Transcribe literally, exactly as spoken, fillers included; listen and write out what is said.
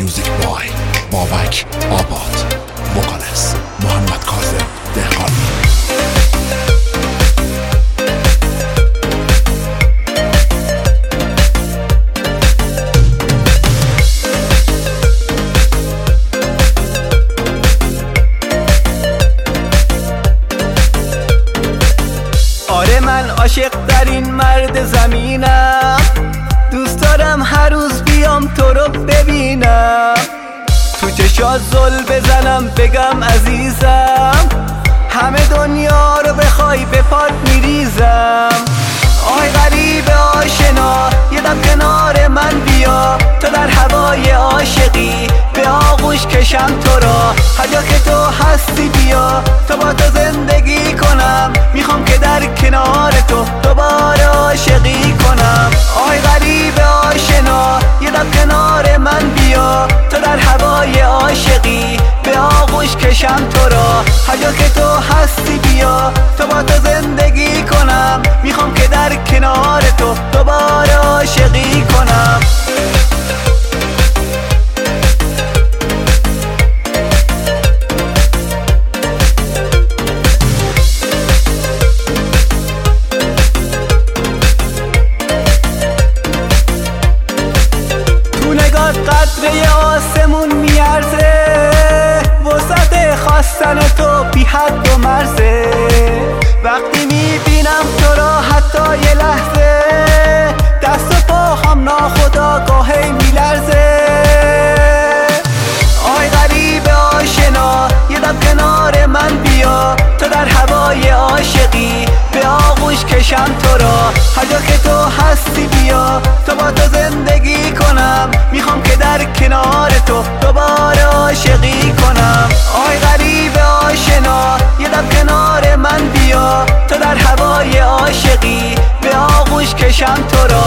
میوزیک بای بابک آباد. وکالس محمد کاظم دهقانی. آره من عاشق در این مرد زمینم، دوست دارم هر روز بیام تو رو ببینم، تو چشات زل بزنم بگم عزیزم، همه دنیا رو بخوای به پات میریزم. آی غریب آشنا یه دم کنار من بیا، تو در هوای عاشقی به آغوش کشم تو را، هر جا که تو هستی بیا تا با تو زندگی کنم، میخوام که در کنار تو دوباره عاشقی کنم. آی غریب آشنا یه دم کنار من بیا، تو در هوای عاشقی به آغوش کشم تو را، هر جا که تو هستی بیا تا با تو زندگی کنم، میخوام که در کنار تو دوباره عاشقی کنم. تو نگات قطره آسمون میارزه، وسط خواستن تو بی حد و مرزه، وقتی میبینم تو را حتی یه لحظه، دست و پاهم ناخودآگاهی میلرزه. آی غریب آشنا یه دم کنار من بیا، تو در هوای عاشقی به آغوش کشم تو را، هر جا که تو هستی بیا تا با تو زندگی کنم، میخوام که در کنار تو دوباره عاشقی کنم. آی غریب آشنا یه دم کنار من بیا، تو در هوای عاشقی به آغوش کشم تو را،